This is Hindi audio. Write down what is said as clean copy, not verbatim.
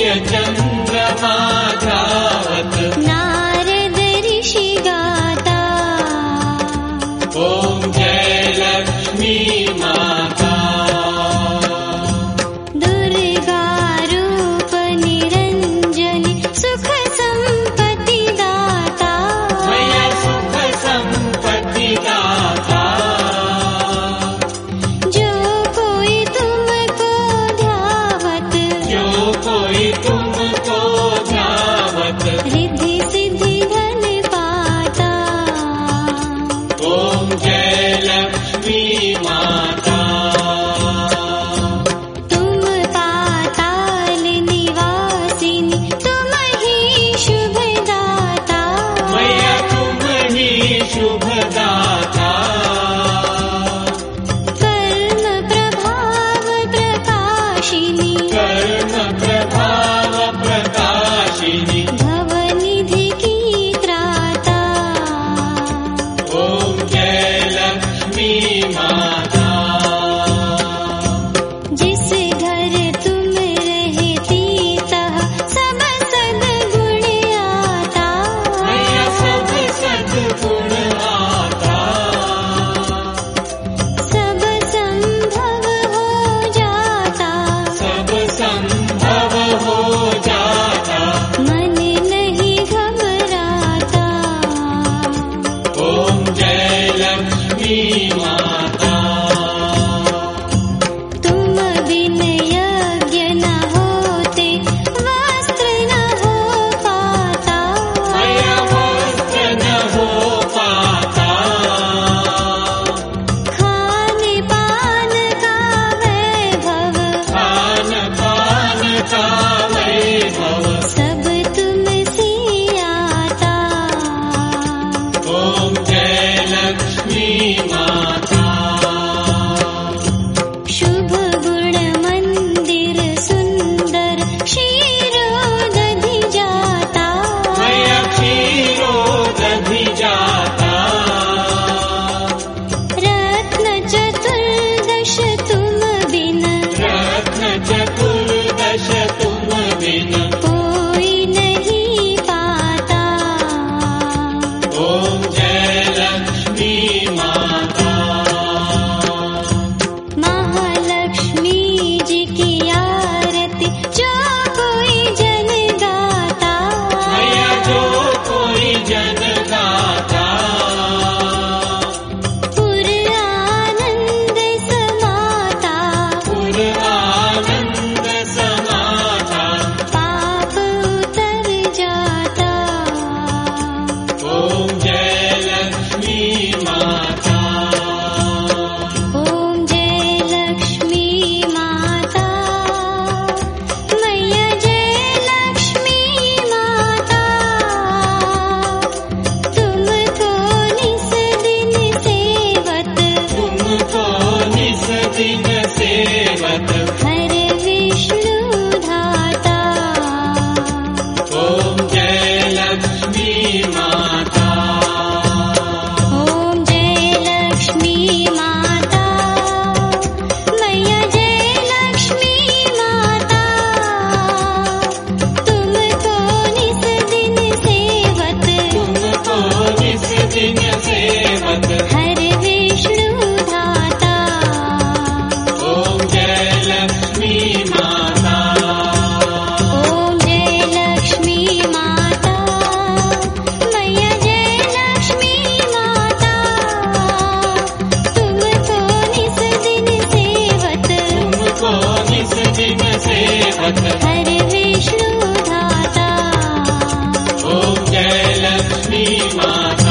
चंद्रमा धावत नारद ऋषि गाता। ओम जय लक्ष्मी माता। दुर्गा रूप निरंजनी सुख संपत्ति दाता। मैया सुख संपत्ति दाता। जो कोई तुमको ध्यावत, जो कोई तुमको ध्यावत रिद्धि सिद्धि धन पाता। ओम जय लक्ष्मी माता। तुम पाताल निवासिनी तुम ही शुभ दाता। मैया तुम ही शुभ दाता। कर्म प्रभाव प्रकाशिनी कर्म प्रभाव प्रकाशिनी भवनिधि की त्राता। ओम जय लक्ष्मी माता। जिस घर तुम रहती तह सब सद्गुण आता। मैया सब सद्गुण आता। सब संभव हो जाता। सब संभव हो जाता। मन नहीं घबराता। ओम जय लक्ष्मी माता। तुम बिन यज्ञ न होते वस्त्र न हो पाता। मैया वस्त्र न हो पाता। खान पान का वैभव खान पान का वैभव सब तुमसे आता। ओम जय लक्ष्मी माता। शुभ गुण मंदिर सुंदर क्षीरोदधि जाता। मैया क्षीरोदधि जाता। रत्न चतुर्दश तुम बिन रत्न चतुर्दश तुम बिन कोई नहीं पाता। ओम जय लक्ष्मी माता। महालक्ष्मी जी की आरती जो कोई जन गाता। मैया जो कोई जन गाता। पुर आनंद समाता। पुर आनंद समाता। पाप उतर जाता। ओम जय लक्ष्मी माता। ओम जय लक्ष्मी माता। मैया जय लक्ष्मी माता। तुमको निस दिन सेवत तुमको निस दिन सेवत हर विष्णु धाता। ओम जय लक्ष्मी माता। ओम जय लक्ष्मी माता। मैया जय लक्ष्मी माता। तुमको निस दिन सेवत तुमको निस दिन सेवत हर विष्णु धाता। ओम जय लक्ष्मी माता। ओम जय लक्ष्मी माता। मैया जय लक्ष्मी माता। तुमको निस दिन सेवत तुमको निस दिन सेवत हर विष्णु धाता। ओम जय लक्ष्मी माता।